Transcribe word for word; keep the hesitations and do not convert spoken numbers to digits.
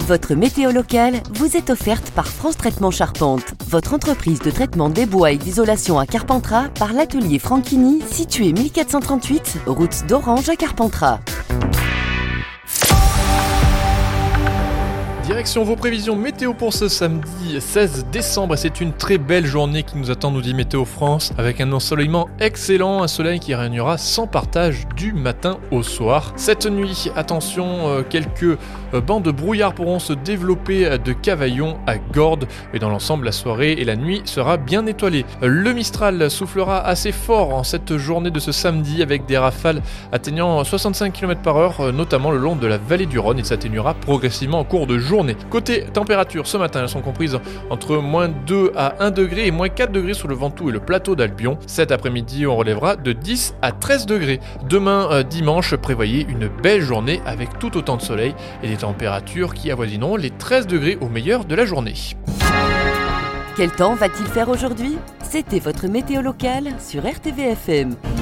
Votre météo locale vous est offerte par France Traitement Charpente, votre entreprise de traitement des bois et d'isolation à Carpentras par l'atelier Franchini, situé mille quatre cent trente-huit, route d'Orange à Carpentras. Direction vos prévisions météo pour ce samedi seize décembre, et c'est une très belle journée qui nous attend, nous dit Météo France, avec un ensoleillement excellent, un soleil qui régnera sans partage du matin au soir. Cette nuit, attention, euh, quelques euh, bancs de brouillard pourront se développer de Cavaillon à Gordes, et dans l'ensemble, la soirée et la nuit sera bien étoilée. Le Mistral soufflera assez fort en cette journée de ce samedi, avec des rafales atteignant soixante-cinq kilomètres par heure, euh, notamment le long de la vallée du Rhône, et s'atténuera progressivement en cours de journée. Côté température, ce matin, elles sont comprises entre moins deux à un degré et moins quatre degrés sur le Ventoux et le plateau d'Albion. Cet après-midi, on relèvera de dix à treize degrés. Demain, euh, dimanche, prévoyez une belle journée avec tout autant de soleil et des températures qui avoisineront les treize degrés au meilleur de la journée. Quel temps va-t-il faire aujourd'hui ? C'était votre météo locale sur R T V F M.